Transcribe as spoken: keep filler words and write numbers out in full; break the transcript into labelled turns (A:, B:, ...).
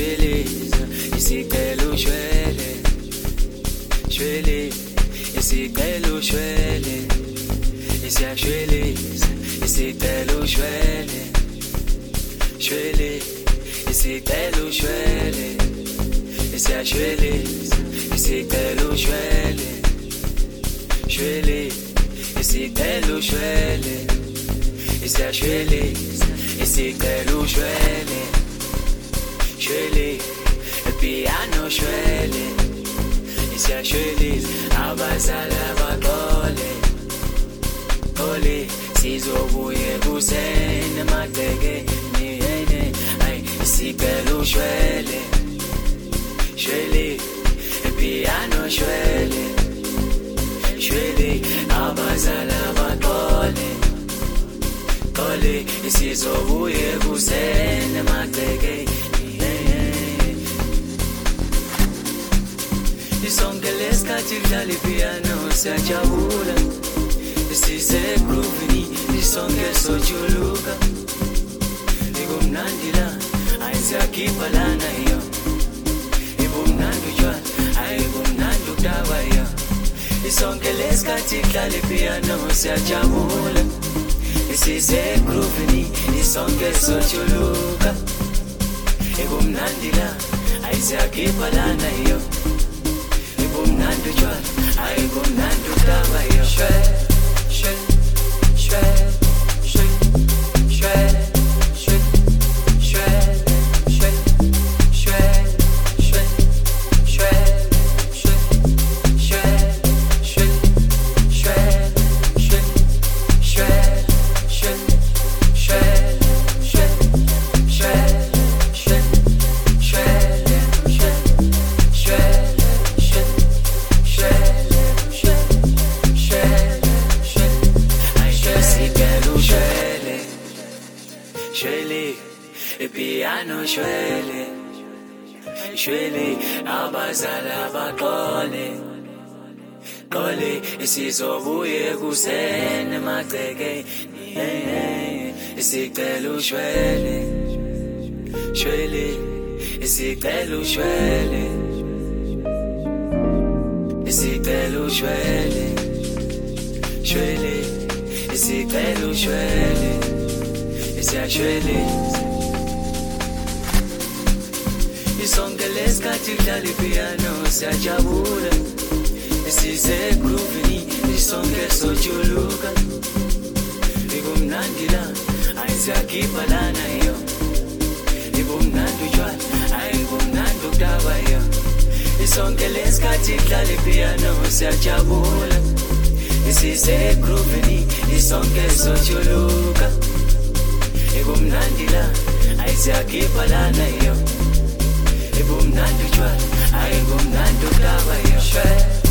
A: Siyashweleza isicelo ushwele shwele isicelo ushwele Siyashweleza isicelo ushwele shwele isicelo ushwele Siyashweleza isicelo ushwele shwele isicelo ushwele Siyashweleza isicelo ushwele shwele piano shwele Siyashweleza abazali abaqole qole sizobuye kusene magcekeni yene ay isicelo ushwele shwele piano shwele shwele abazali abaqole qole sizobuye kusene magcekeni Isonke lesikhathi kudlala ipiano siyajabula sisegroovini isonke sojuluka Ikumnandi la ayisakhipha lana yo Ibumnandi utshwala ayibumnandi ukudaba yo Isonke lesikhathi kudlala ipiano siyajabula sisegroovini isonke sojuluka Ibumnandi la ayisakhipha lana yo Ibumnandi utshwala ayibumnandi ukudaba yo Shwele shwele shwele shwele shwele shwele shwele shwele shwele shwele shwele shwele shwele Piano shwele shwele abazali abaqole qole isizobuye kusene magcekeni isicelo ushwele shwele isicelo ushwele isicelo ushwele shwele isicelo ushwele Siyashweleza Isonke lesikhathi kudlala ipiano siyajabula sisegroovini isonke sojuluka Ibumnandi la ayisakhipha lana yo Ibumnandi utshwala ayibumnandi ukudaba yo Isonke lesikhathi kudlala ipiano siyajabula sisegroovini isonke sojuluka Ibumnandi la ayisakhipha lana yo Ibumnandi utshwala ayibumnandi ukudaba yo Shwele